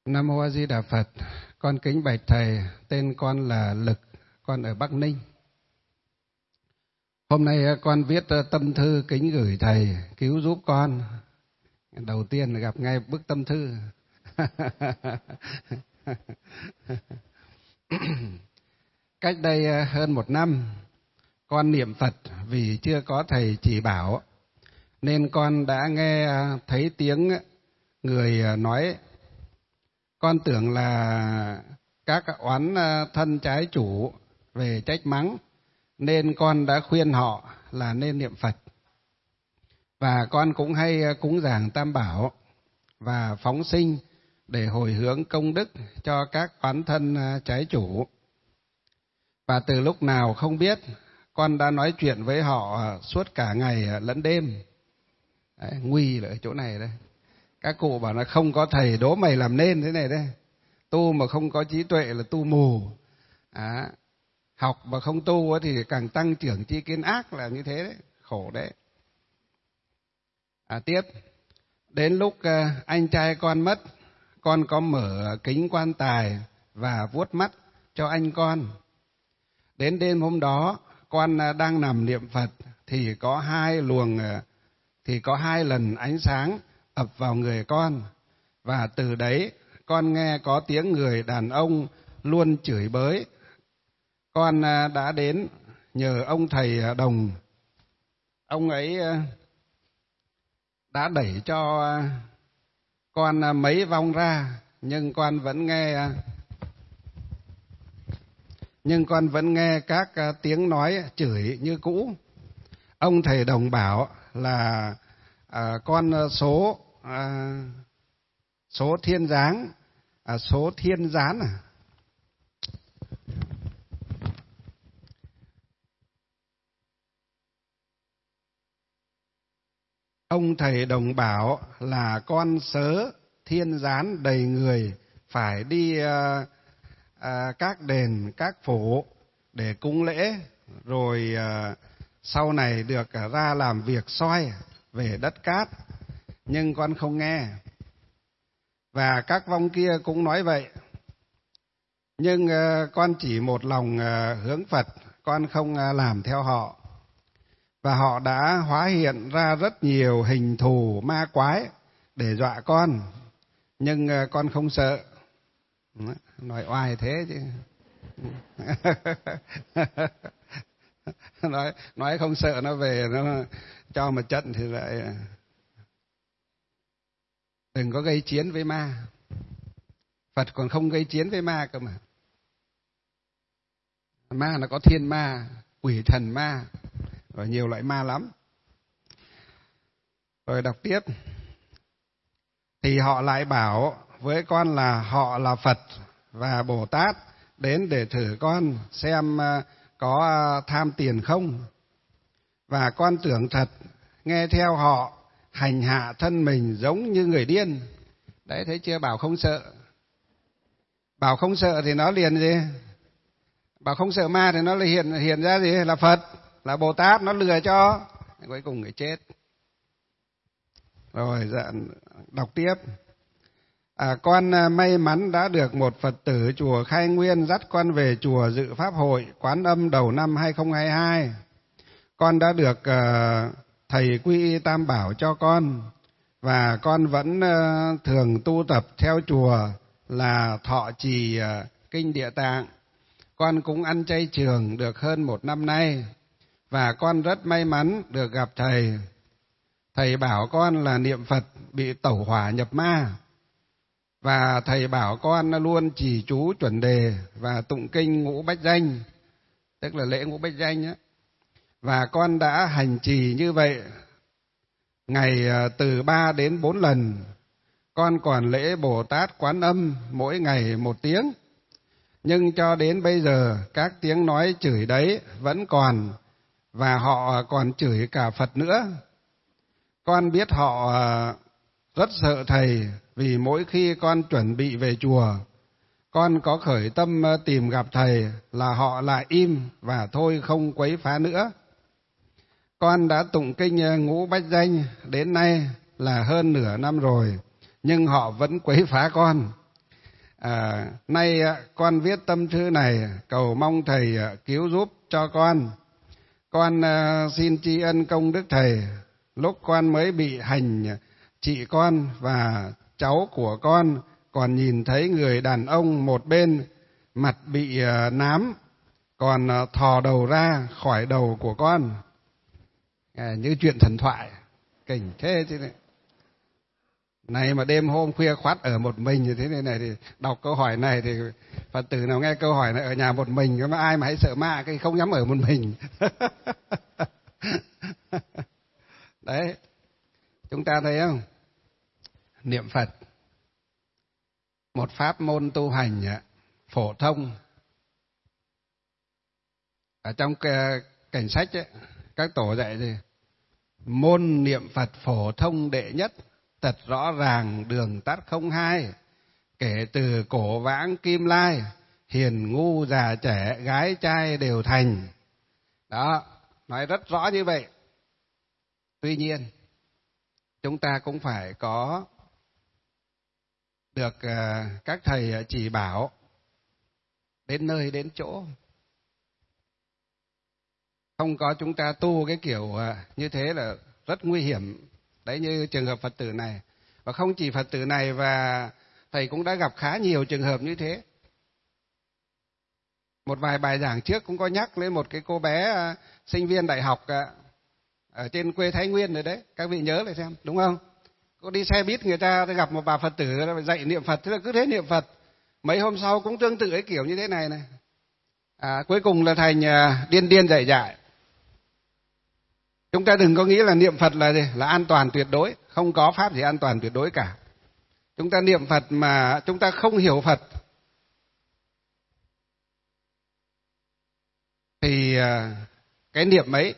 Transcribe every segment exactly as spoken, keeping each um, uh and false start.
Nam Mô A Di Đà Phật. Con kính bạch thầy, tên con là Lực, con ở Bắc Ninh. Hôm nay con viết tâm thư kính gửi thầy cứu giúp con. Đầu tiên là gặp ngay bức tâm thư. Cách đây hơn một năm, con niệm Phật vì chưa có thầy chỉ bảo, nên con đã nghe thấy tiếng người nói. Con tưởng là các oán thân trái chủ về trách mắng, nên con đã khuyên họ là nên niệm Phật. Và con cũng hay cúng dường Tam Bảo và phóng sinh để hồi hướng công đức cho các oán thân trái chủ. Và từ lúc nào không biết, con đã nói chuyện với họ suốt cả ngày lẫn đêm. Đấy, nguy là ở chỗ này đây. Các cụ bảo là không có thầy đố mày làm nên thế này đây. Tu mà không có trí tuệ là tu mù. À, học mà không tu thì càng tăng trưởng tri kiến ác, là như thế đấy. Khổ đấy. À, tiếp. Đến lúc anh trai con mất, con có mở kính quan tài và vuốt mắt cho anh con. Đến đêm hôm đó, con đang nằm niệm Phật thì có hai luồng, thì có hai lần ánh sáng ập vào người con. Và từ đấy con nghe có tiếng người đàn ông luôn chửi bới. Con đã đến nhờ ông thầy Đồng. Ông ấy đã đẩy cho con mấy vong ra, nhưng con vẫn nghe nhưng con vẫn nghe các tiếng nói chửi như cũ. Ông thầy Đồng bảo là à, con số à, số thiên giáng, à, số thiên gián à. Ông thầy Đồng bảo là con sớ thiên gián đầy người, phải đi à, à, các đền, các phủ để cúng lễ, rồi à, sau này được ra làm việc soi về đất cát. Nhưng con không nghe. Và các vong kia cũng nói vậy. Nhưng uh, con chỉ một lòng uh, hướng Phật, con không uh, làm theo họ. Và họ đã hóa hiện ra rất nhiều hình thù ma quái để dọa con. Nhưng uh, con không sợ. Nói oai thế chứ. nói, nói không sợ nó về, nó cho một trận thì lại... Đừng có gây chiến với ma. Phật còn không gây chiến với ma cơ mà. Ma nó có thiên ma, quỷ thần ma, và nhiều loại ma lắm. Rồi đọc tiếp. Thì họ lại bảo với con là họ là Phật và Bồ Tát đến để thử con xem có tham tiền không. Và con tưởng thật, nghe theo họ hành hạ thân mình giống như người điên. Đấy, thấy chưa? Bảo không sợ. Bảo không sợ thì nó liền gì? Bảo không sợ ma thì nó là hiện hiện ra gì? Là Phật, là Bồ Tát, nó lừa cho. Cuối cùng người chết. Rồi dạ, đọc tiếp. À, con may mắn đã được một Phật tử chùa Khai Nguyên dắt con về chùa dự pháp hội Quán Âm đầu năm hai không hai hai. Con đã được uh, thầy quy y Tam Bảo cho con, và con vẫn uh, thường tu tập theo chùa là thọ trì uh, kinh Địa Tạng. Con cũng ăn chay trường được hơn một năm nay, và con rất may mắn được gặp thầy. Thầy bảo con là niệm Phật bị tẩu hỏa nhập ma, và thầy bảo con luôn trì chú chuẩn đề và tụng kinh ngũ bách danh, tức là lễ ngũ bách danh á. Và con đã hành trì như vậy ngày từ ba đến bốn lần. Con còn lễ Bồ Tát Quán Âm mỗi ngày một tiếng. Nhưng cho đến bây giờ các tiếng nói chửi đấy vẫn còn, và họ còn chửi cả Phật nữa. Con biết họ rất sợ thầy, vì mỗi khi con chuẩn bị về chùa, con có khởi tâm tìm gặp thầy là họ lại im và thôi không quấy phá nữa. Con đã tụng kinh ngũ bách danh đến nay là hơn nửa năm rồi, nhưng họ vẫn quấy phá con. À, nay con viết tâm thư này cầu mong thầy cứu giúp cho con. Con xin tri ân công đức thầy. Lúc con mới bị hành, chị con và cháu của con còn nhìn thấy người đàn ông một bên mặt bị nám, còn thò đầu ra khỏi đầu của con. À, như chuyện thần thoại, kinh thế chứ này. Này mà đêm hôm khuya khoắt ở một mình như thế này này thì đọc câu hỏi này thì Phật tử nào nghe câu hỏi này ở nhà một mình, mà ai mà hãy sợ ma cái không dám ở một mình. Đấy, chúng ta thấy không? Niệm Phật, một pháp môn tu hành phổ thông. Ở trong cảnh sách ấy, các tổ dạy gì? Môn niệm Phật phổ thông đệ nhất, thật rõ ràng đường tắt không hai, kể từ cổ vãng kim lai, hiền ngu già trẻ gái trai đều thành. Đó, nói rất rõ như vậy. Tuy nhiên, chúng ta cũng phải có được các thầy chỉ bảo đến nơi đến chỗ. Không có chúng ta tu cái kiểu như thế là rất nguy hiểm. Đấy, như trường hợp Phật tử này. Và không chỉ Phật tử này, và thầy cũng đã gặp khá nhiều trường hợp như thế. Một vài bài giảng trước cũng có nhắc lên một cái cô bé sinh viên đại học ở trên quê Thái Nguyên rồi đấy. Các vị nhớ lại xem, đúng không? Cô đi xe buýt, người ta gặp một bà Phật tử dạy niệm Phật, thế là cứ thế niệm Phật. Mấy hôm sau cũng tương tự cái kiểu như thế này này. À, cuối cùng là thành điên điên dạy dạy. Chúng ta đừng có nghĩ là niệm Phật là gì? Là an toàn tuyệt đối. Không có pháp gì an toàn tuyệt đối cả. Chúng ta niệm Phật mà chúng ta không hiểu Phật thì cái niệm ấy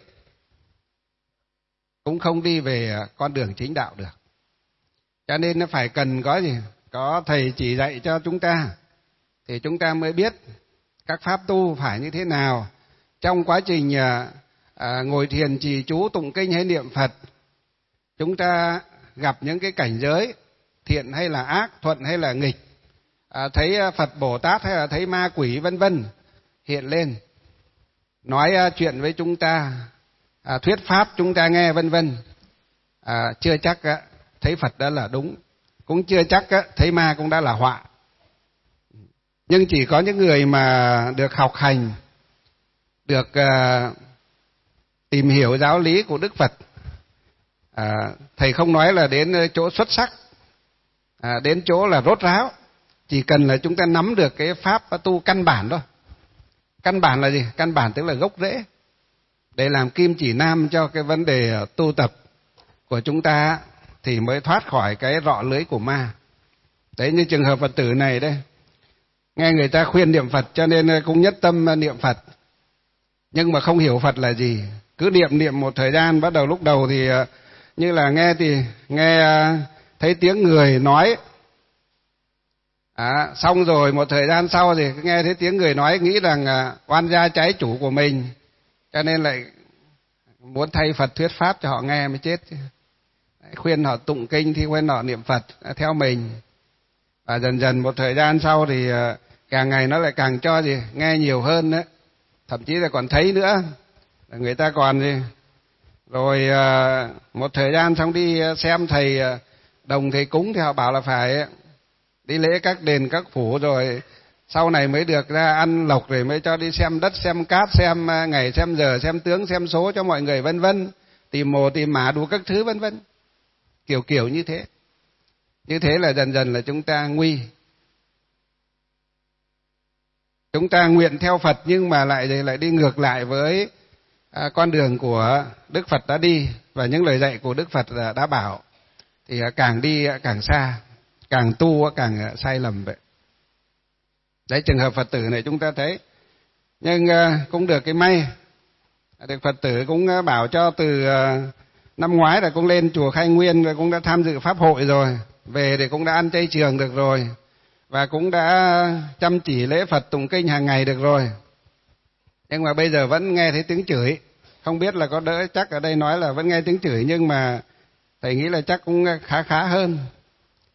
cũng không đi về con đường chính đạo được. Cho nên nó phải cần có gì? Có thầy chỉ dạy cho chúng ta thì chúng ta mới biết các pháp tu phải như thế nào. Trong quá trình À, ngồi thiền trì chú tụng kinh hay niệm Phật, chúng ta gặp những cái cảnh giới thiện hay là ác, thuận hay là nghịch, à, thấy Phật Bồ Tát hay là thấy ma quỷ vân vân hiện lên, nói à, chuyện với chúng ta, à, thuyết pháp chúng ta nghe vân vân, à, chưa chắc à, thấy Phật đã là đúng, cũng chưa chắc à, thấy ma cũng đã là họa. Nhưng chỉ có những người mà được học hành, được à, tìm hiểu giáo lý của Đức Phật, à, thầy không nói là đến chỗ xuất sắc, à, đến chỗ là rốt ráo, chỉ cần là chúng ta nắm được cái pháp tu căn bản thôi. Căn bản là gì? Căn bản tức là gốc rễ, để làm kim chỉ nam cho cái vấn đề tu tập của chúng ta thì mới thoát khỏi cái rọ lưới của ma. Đấy, như trường hợp Phật tử này đây, nghe người ta khuyên niệm Phật cho nên cũng nhất tâm niệm Phật, nhưng mà không hiểu Phật là gì. Cứ niệm niệm một thời gian, bắt đầu lúc đầu thì như là nghe thì nghe thấy tiếng người nói, à, xong rồi một thời gian sau thì nghe thấy tiếng người nói nghĩ rằng oan gia trái chủ của mình, cho nên lại muốn thay Phật thuyết pháp cho họ nghe mới chết. Khuyên họ tụng kinh thì khuyên họ niệm Phật theo mình, và dần dần một thời gian sau thì càng ngày nó lại càng cho gì nghe nhiều hơn đấy, thậm chí là còn thấy nữa. Người ta còn gì rồi à, một thời gian xong đi xem thầy đồng thầy cúng thì họ bảo là phải đi lễ các đền các phủ, rồi sau này mới được ra ăn lộc, rồi mới cho đi xem đất xem cát, xem ngày xem giờ, xem tướng xem số cho mọi người vân vân, tìm mồ tìm mả đủ các thứ vân vân, kiểu kiểu như thế. Như thế là dần dần là chúng ta nguy. Chúng ta nguyện theo Phật nhưng mà lại lại đi ngược lại với à, con đường của Đức Phật đã đi và những lời dạy của Đức Phật đã bảo, thì càng đi càng xa, càng tu càng sai lầm vậy. Đấy, trường hợp Phật tử này chúng ta thấy. Nhưng à, cũng được cái may, được Phật tử cũng bảo cho từ à, năm ngoái là cũng lên chùa Khai Nguyên, rồi cũng đã tham dự pháp hội rồi, về thì cũng đã ăn chay trường được rồi, và cũng đã chăm chỉ lễ Phật tụng kinh hàng ngày được rồi. Nhưng mà bây giờ vẫn nghe thấy tiếng chửi, không biết là có đỡ, chắc ở đây nói là vẫn nghe tiếng chửi, nhưng mà thầy nghĩ là chắc cũng khá khá hơn.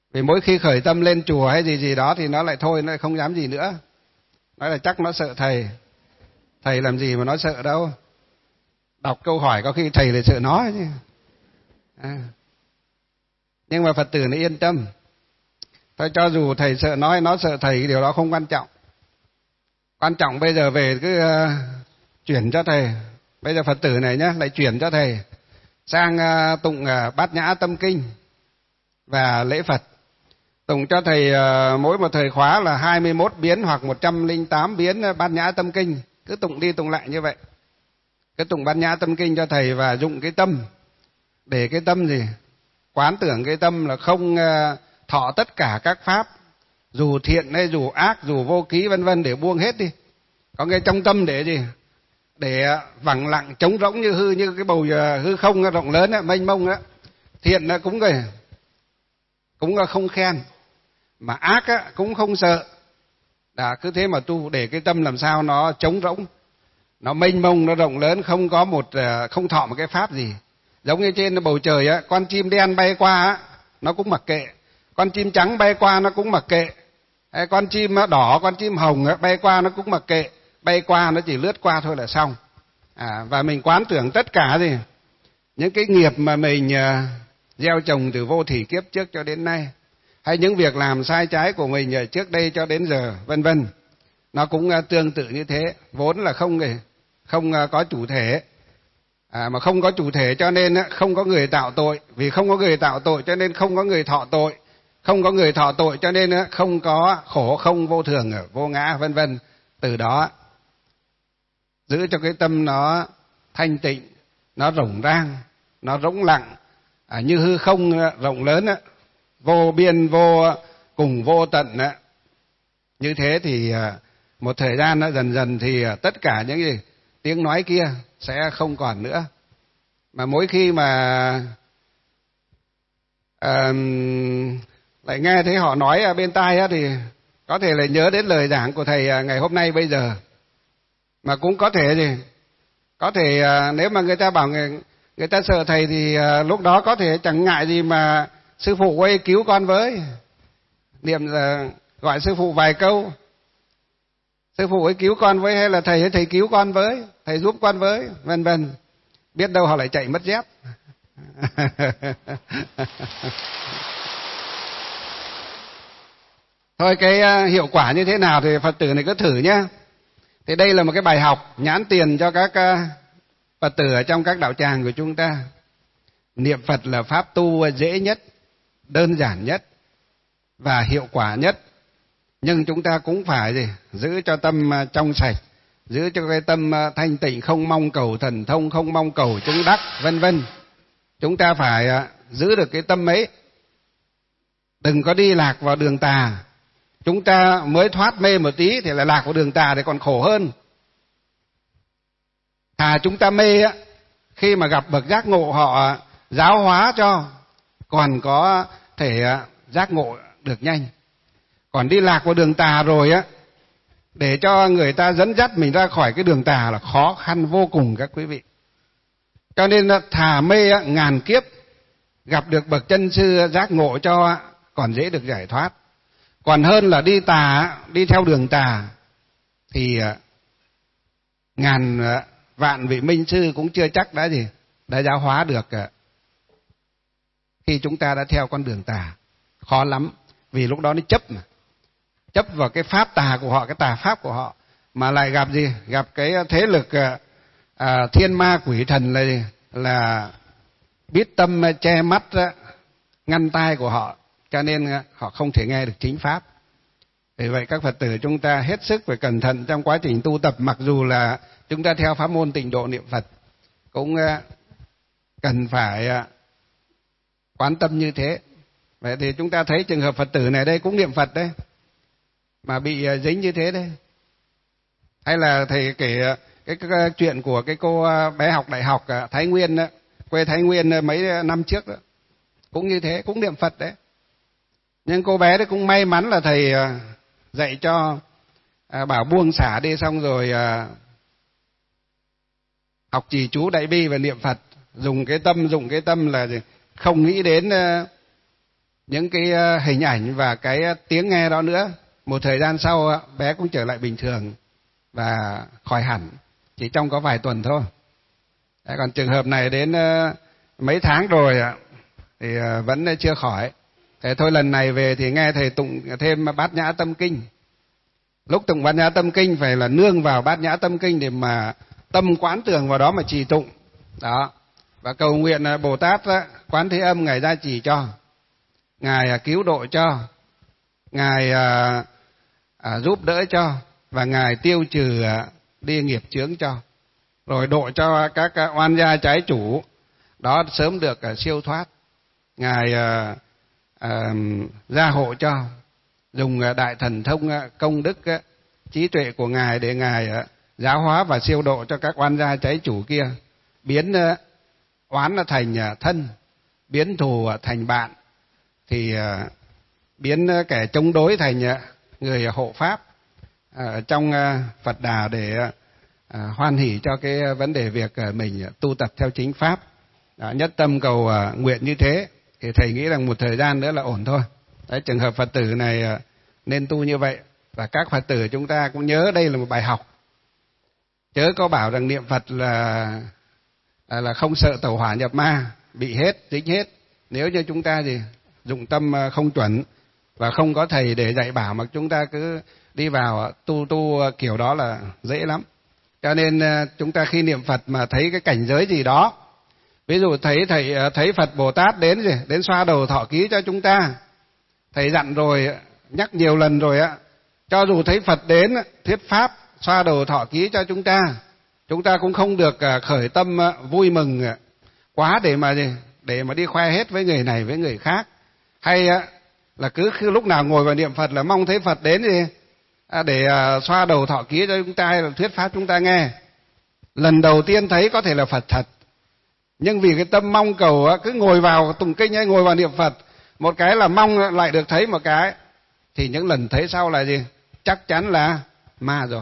Vì mỗi khi khởi tâm lên chùa hay gì gì đó thì nó lại thôi, nó lại không dám gì nữa. Nói là chắc nó sợ thầy. Thầy làm gì mà nó sợ đâu. Đọc câu hỏi có khi thầy lại sợ nó chứ. À. Nhưng mà Phật tử nó yên tâm. Thôi cho dù thầy sợ nó hay nó sợ thầy, cái điều đó không quan trọng. Quan trọng bây giờ về cứ uh, chuyển cho thầy. Bây giờ Phật tử này nhá, lại chuyển cho thầy sang uh, tụng uh, Bát Nhã Tâm Kinh và lễ Phật. Tụng cho thầy uh, mỗi một thời khóa là hai mươi mốt biến hoặc một trăm lẻ tám biến Bát Nhã Tâm Kinh. Cứ tụng đi tụng lại như vậy. Cứ tụng Bát Nhã Tâm Kinh cho thầy và dụng cái tâm. Để cái tâm gì? Quán tưởng cái tâm là không uh, thọ tất cả các pháp, dù thiện hay dù ác, dù vô ký vân vân, để buông hết đi. Có cái trong tâm để gì? Để vắng lặng trống rỗng như hư, như cái bầu hư không rộng lớn ấy, mênh mông đó. Thiện cũng rồi cũng không khen, mà ác á, cũng không sợ. Đã cứ thế mà tu, để cái tâm làm sao nó trống rỗng, nó mênh mông, nó rộng lớn, không có một không thọ một cái pháp gì. Giống như trên bầu trời á, con chim đen bay qua á, nó cũng mặc kệ. Con chim trắng bay qua nó cũng mặc kệ. Con chim đỏ, con chim hồng bay qua nó cũng mặc kệ. Bay qua nó chỉ lướt qua thôi là xong. À, và mình quán tưởng tất cả gì? Những cái nghiệp mà mình uh, gieo trồng từ vô thỉ kiếp trước cho đến nay, hay những việc làm sai trái của mình ở trước đây cho đến giờ, vân vân, nó cũng uh, tương tự như thế. Vốn là không không uh, có chủ thể. À, mà không có chủ thể cho nên uh, không có người tạo tội. Vì không có người tạo tội cho nên không có người thọ tội. Không có người thọ tội cho nên uh, không có khổ, không vô thường, vô ngã, vân vân. Từ đó giữ cho cái tâm nó thanh tịnh, nó rộng rang, nó rỗng lặng, à, như hư không rộng lớn á, vô biên vô cùng vô tận á. Như thế thì một thời gian nó dần dần thì tất cả những gì tiếng nói kia sẽ không còn nữa. Mà mỗi khi mà à, lại nghe thấy họ nói ở bên tai á, thì có thể là nhớ đến lời giảng của thầy ngày hôm nay bây giờ. Mà cũng có thể gì? Có thể nếu mà người ta bảo người, người ta sợ thầy thì lúc đó có thể chẳng ngại gì mà sư phụ ơi cứu con với. Niệm là gọi sư phụ vài câu. Sư phụ ơi cứu con với, hay là thầy ơi thầy cứu con với, thầy giúp con với, vân vân. Biết đâu họ lại chạy mất dép. Thôi cái hiệu quả như thế nào thì Phật tử này cứ thử nhé. Thì đây là một cái bài học nhãn tiền cho các Phật tử ở trong các đạo tràng của chúng ta. Niệm Phật là pháp tu dễ nhất, đơn giản nhất và hiệu quả nhất. Nhưng chúng ta cũng phải gì? Giữ cho tâm trong sạch, giữ cho cái tâm thanh tịnh, không mong cầu thần thông, không mong cầu chứng đắc, vân vân. Chúng ta phải giữ được cái tâm ấy. Đừng có đi lạc vào đường tà. Chúng ta mới thoát mê một tí thì lại lạc vào đường tà thì còn khổ hơn. Thà chúng ta mê á, khi mà gặp bậc giác ngộ họ giáo hóa cho, còn có thể giác ngộ được nhanh. Còn đi lạc vào đường tà rồi á, để cho người ta dẫn dắt mình ra khỏi cái đường tà là khó khăn vô cùng các quý vị. Cho nên thà mê ngàn kiếp, gặp được bậc chân sư giác ngộ cho còn dễ được giải thoát. Còn hơn là đi tà, đi theo đường tà thì ngàn vạn vị minh sư cũng chưa chắc đã gì đã giáo hóa được khi chúng ta đã theo con đường tà. Khó lắm, vì lúc đó nó chấp mà. Chấp vào cái pháp tà của họ, cái tà pháp của họ, mà lại gặp gì? Gặp cái thế lực à, thiên ma quỷ thần là gì? Là biết tâm che mắt, ngăn tai của họ, cho nên họ không thể nghe được chính pháp. Vì vậy các Phật tử chúng ta hết sức phải cẩn thận trong quá trình tu tập. Mặc dù là chúng ta theo pháp môn Tịnh Độ niệm Phật, cũng cần phải quán tâm như thế. Vậy thì chúng ta thấy trường hợp Phật tử này đây cũng niệm Phật đấy, mà bị dính như thế đấy. Hay là thầy kể cái, cái, cái chuyện của cái cô bé học đại học Thái Nguyên đó, quê Thái Nguyên mấy năm trước đó, cũng như thế, cũng niệm Phật đấy. Nhưng cô bé đấy cũng may mắn là thầy dạy cho, à, bảo buông xả đi, xong rồi à, học trì chú đại bi và niệm Phật. Dùng cái tâm, dùng cái tâm là không nghĩ đến những cái hình ảnh và cái tiếng nghe đó nữa. Một thời gian sau bé cũng trở lại bình thường và khỏi hẳn, chỉ trong có vài tuần thôi. Đấy, còn trường hợp này đến mấy tháng rồi thì vẫn chưa khỏi. Thế thôi lần này về thì nghe thầy tụng thêm Bát Nhã Tâm Kinh. Lúc tụng Bát Nhã Tâm Kinh phải là nương vào Bát Nhã Tâm Kinh để mà tâm quán tưởng vào đó mà trì tụng. Đó. Và cầu nguyện Bồ Tát Quán Thế Âm Ngài gia trì cho, Ngài cứu độ cho, Ngài à, à, giúp đỡ cho, và Ngài tiêu trừ à, đi nghiệp chướng cho, rồi độ cho các à, oan gia trái chủ đó sớm được à, siêu thoát. Ngài à, à, gia hộ cho, dùng à, đại thần thông à, công đức à, trí tuệ của Ngài để Ngài à, giáo hóa và siêu độ cho các oan gia trái chủ kia, biến à, oán thành à, thân, biến thù à, thành bạn, thì à, biến à, kẻ chống đối thành à, người hộ pháp à, trong à, Phật Đà để à, hoan hỷ cho cái vấn đề việc à, mình tu tập theo chính pháp. Đó, nhất tâm cầu à, nguyện như thế thì thầy nghĩ rằng một thời gian nữa là ổn thôi. Đấy, trường hợp Phật tử này à, nên tu như vậy, và các Phật tử chúng ta cũng nhớ đây là một bài học. Chớ có bảo rằng niệm Phật là là, là không sợ tẩu hỏa nhập ma, bị hết, dính hết. Nếu như chúng ta gì dụng tâm không chuẩn và không có thầy để dạy bảo mà chúng ta cứ đi vào tu tu kiểu đó là dễ lắm. Cho nên chúng ta khi niệm Phật mà thấy cái cảnh giới gì đó, ví dụ thấy thầy thấy Phật Bồ Tát đến gì, đến xoa đầu thọ ký cho chúng ta, thầy dặn rồi, nhắc nhiều lần rồi á, cho dù thấy Phật đến thuyết pháp xoa đầu thọ ký cho chúng ta, chúng ta cũng không được khởi tâm vui mừng quá để mà gì, để mà đi khoe hết với người này với người khác, hay là cứ khi lúc nào ngồi vào niệm Phật là mong thấy Phật đến gì để xoa đầu thọ ký cho chúng ta hay là thuyết pháp chúng ta nghe. Lần đầu tiên thấy có thể là Phật thật, nhưng vì cái tâm mong cầu cứ ngồi vào tụng kinh hay ngồi vào niệm Phật, một cái là mong lại được thấy một cái, thì những lần thấy sau là gì, chắc chắn là ma rồi.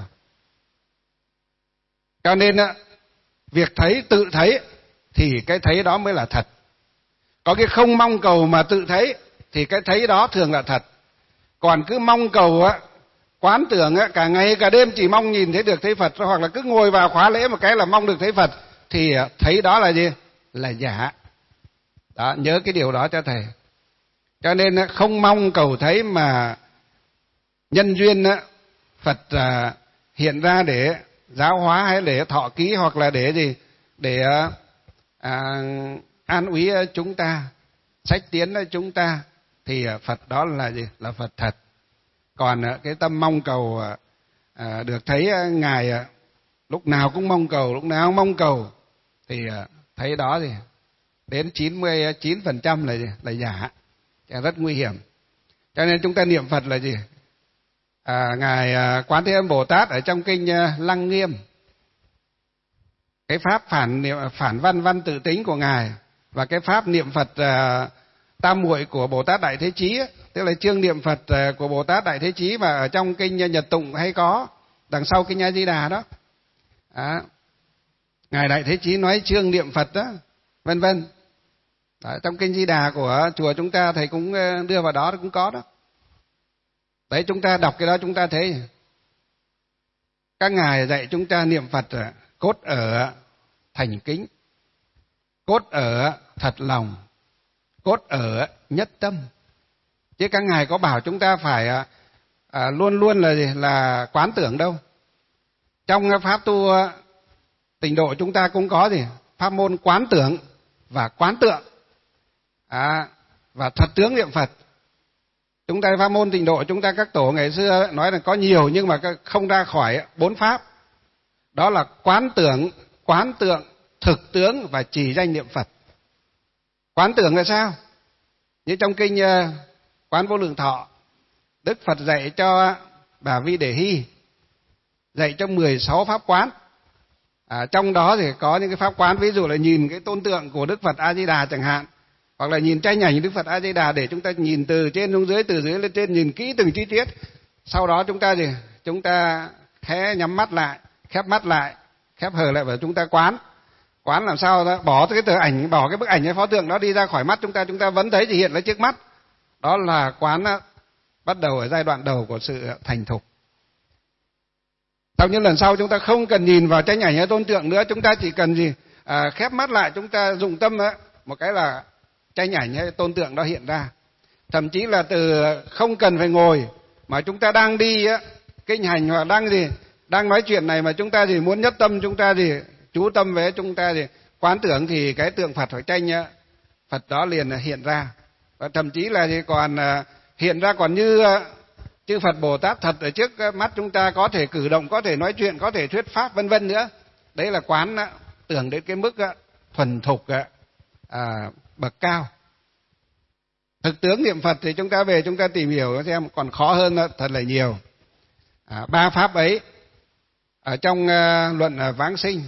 Cho nên việc thấy tự thấy thì cái thấy đó mới là thật. Có cái không mong cầu mà tự thấy thì cái thấy đó thường là thật. Còn cứ mong cầu á, quán tưởng á, cả ngày cả đêm chỉ mong nhìn thấy được thấy Phật, hoặc là cứ ngồi vào khóa lễ một cái là mong được thấy Phật, thì thấy đó là gì? Là giả. Đó, nhớ cái điều đó cho thầy. Cho nên không mong cầu thấy mà nhân duyên á, Phật à, hiện ra để giáo hóa hay để thọ ký hoặc là để gì? Để à, an ủi chúng ta, sách tiến chúng ta, thì Phật đó là gì? Là Phật thật. Còn cái tâm mong cầu à, được thấy Ngài lúc nào cũng mong cầu, lúc nào cũng mong cầu, thì thấy đó thì đến chín mươi chín phần trăm là gì? Là giả, rất nguy hiểm. Cho nên chúng ta niệm Phật là gì? À, Ngài Quán Thế Âm Bồ Tát ở trong kinh Lăng Nghiêm, cái pháp phản niệm, phản văn văn tự tính của Ngài, và cái pháp niệm Phật uh, tam muội của Bồ Tát Đại Thế Chí, tức là chương niệm Phật uh, của Bồ Tát Đại Thế Chí mà ở trong kinh Nhật Tụng hay có, đằng sau kinh A Di Đà đó. À, Ngài Đại Thế Chí nói chương niệm Phật đó, vân vân. Đó, trong kinh Di Đà của chùa chúng ta thầy cũng đưa vào đó, cũng có đó. Đấy, chúng ta đọc cái đó chúng ta thấy các ngài dạy chúng ta niệm Phật cốt ở thành kính, cốt ở thật lòng, cốt ở nhất tâm. Chứ các ngài có bảo chúng ta phải à, luôn luôn là gì? Là quán tưởng đâu. Trong pháp tu tịnh độ chúng ta cũng có gì? Pháp môn quán tưởng và quán tượng, à, và thật tướng niệm Phật. Chúng ta pháp môn tịnh độ chúng ta các tổ ngày xưa nói là có nhiều nhưng mà không ra khỏi bốn pháp. Đó là quán tưởng, quán tượng, thực tướng và trì danh niệm Phật. Quán tưởng là sao? Như trong kinh Quán Vô Lượng Thọ, Đức Phật dạy cho Bà Vi Đề Hy, dạy cho mười sáu pháp quán. À, trong đó thì có những cái pháp quán, ví dụ là nhìn cái tôn tượng của Đức Phật A Di Đà chẳng hạn, hoặc là nhìn tranh ảnh Đức Phật A Di Đà để chúng ta nhìn từ trên xuống dưới, từ dưới lên trên, nhìn kỹ từng chi tiết. Sau đó chúng ta gì? Chúng ta khẽ nhắm mắt lại, khép mắt lại, khép hờ lại và chúng ta quán. Quán làm sao đó, bỏ cái tờ ảnh, bỏ cái bức ảnh hay pho tượng đó đi ra khỏi mắt chúng ta, chúng ta vẫn thấy gì hiện lên trước mắt. Đó là quán bắt đầu ở giai đoạn đầu của sự thành thục. Sau những lần sau chúng ta không cần nhìn vào tranh ảnh hay tôn tượng nữa, chúng ta chỉ cần gì à, khép mắt lại, chúng ta dụng tâm đó, một cái là tranh ảnh hay tôn tượng đó hiện ra. Thậm chí là từ không cần phải ngồi mà chúng ta đang đi á, kinh hành hoặc đang gì đang nói chuyện này mà chúng ta gì muốn nhất tâm, chúng ta gì chú tâm với chúng ta gì quán tưởng thì cái tượng Phật hoặc tranh á, Phật đó liền hiện ra. Và thậm chí là gì còn hiện ra còn như chư Phật Bồ Tát thật ở trước mắt chúng ta, có thể cử động, có thể nói chuyện, có thể thuyết pháp vân vân nữa. Đấy là quán tưởng đến cái mức thuần thục à, bậc cao. Thực tướng niệm Phật thì chúng ta về chúng ta tìm hiểu xem còn khó hơn thật là nhiều. À, ba pháp ấy ở trong uh, luận uh, Vãng Sinh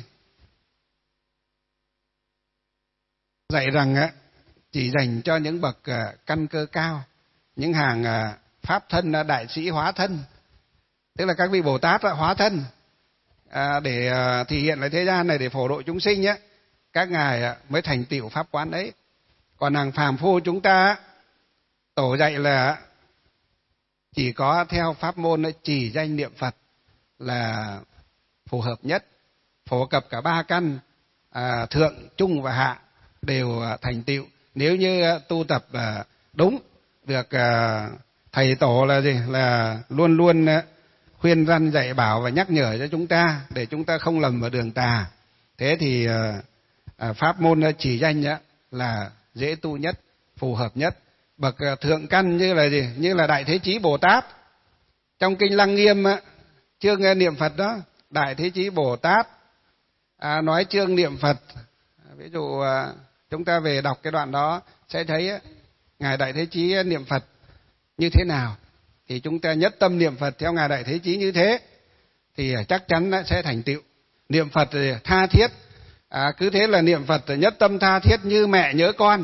dạy rằng uh, chỉ dành cho những bậc uh, căn cơ cao, những hàng uh, pháp thân uh, đại sĩ hóa thân, tức là các vị Bồ Tát uh, hóa thân uh, để uh, thể hiện lại thế gian này để phổ độ chúng sinh uh, các ngài uh, mới thành tựu pháp quán ấy. Còn hàng phàm phu chúng ta uh, tổ dạy là chỉ có theo pháp môn uh, chỉ danh niệm Phật là phù hợp nhất, phổ cập cả ba căn à, thượng, trung và hạ đều à, thành tựu. Nếu như à, tu tập à, đúng, được à, thầy tổ là gì là luôn luôn à, khuyên răn dạy bảo và nhắc nhở cho chúng ta để chúng ta không lầm vào đường tà. Thế thì à, à, pháp môn à, chỉ danh á, là dễ tu nhất, phù hợp nhất. Bậc à, thượng căn như là gì như là Đại Thế Chí Bồ Tát trong kinh Lăng Nghiêm á, chương niệm Phật đó, Đại Thế Chí Bồ Tát à, nói chương niệm Phật. Ví dụ à, chúng ta về đọc cái đoạn đó sẽ thấy á, ngài Đại Thế Chí niệm Phật như thế nào, thì chúng ta nhất tâm niệm Phật theo ngài Đại Thế Chí như thế thì chắc chắn sẽ thành tựu. Niệm Phật tha thiết, à, cứ thế là niệm Phật nhất tâm tha thiết như mẹ nhớ con.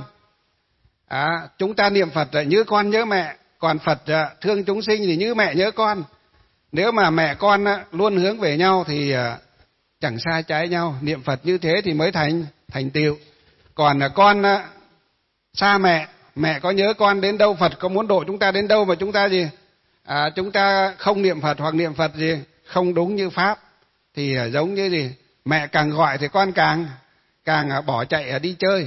À, chúng ta niệm Phật như con nhớ mẹ, còn Phật thương chúng sinh thì như mẹ nhớ con. Nếu mà mẹ con luôn hướng về nhau thì chẳng xa trái nhau, niệm Phật như thế thì mới thành thành tựu. Còn con xa mẹ, mẹ có nhớ con đến đâu, Phật có muốn độ chúng ta đến đâu mà chúng ta gì à, chúng ta không niệm Phật hoặc niệm Phật gì không đúng như pháp thì giống như gì mẹ càng gọi thì con càng càng bỏ chạy đi chơi.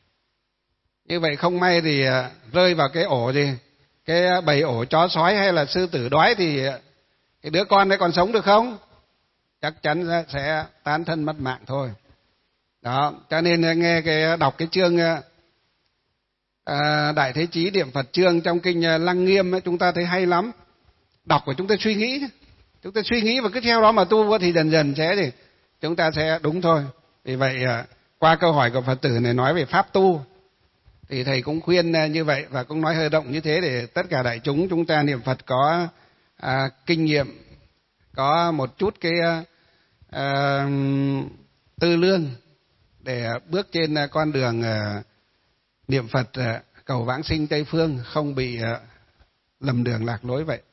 Như vậy không may thì rơi vào cái ổ gì cái bầy ổ chó sói hay là sư tử đói thì cái đứa con đấy còn sống được không? Chắc chắn sẽ tán thân mất mạng thôi. Đó, cho nên nghe cái đọc cái chương à, Đại Thế Chí niệm Phật chương trong kinh Lăng Nghiêm ấy, chúng ta thấy hay lắm. Đọc và chúng ta suy nghĩ, chúng ta suy nghĩ và cứ theo đó mà tu thì dần dần sẽ thì chúng ta sẽ đúng thôi. Vì vậy qua câu hỏi của Phật tử này nói về pháp tu thì thầy cũng khuyên như vậy và cũng nói hơi động như thế để tất cả đại chúng chúng ta niệm Phật có à, kinh nghiệm, có một chút cái à, tư lương để bước trên con đường à, niệm Phật à, cầu vãng sinh Tây Phương, không bị à, lầm đường lạc lối vậy.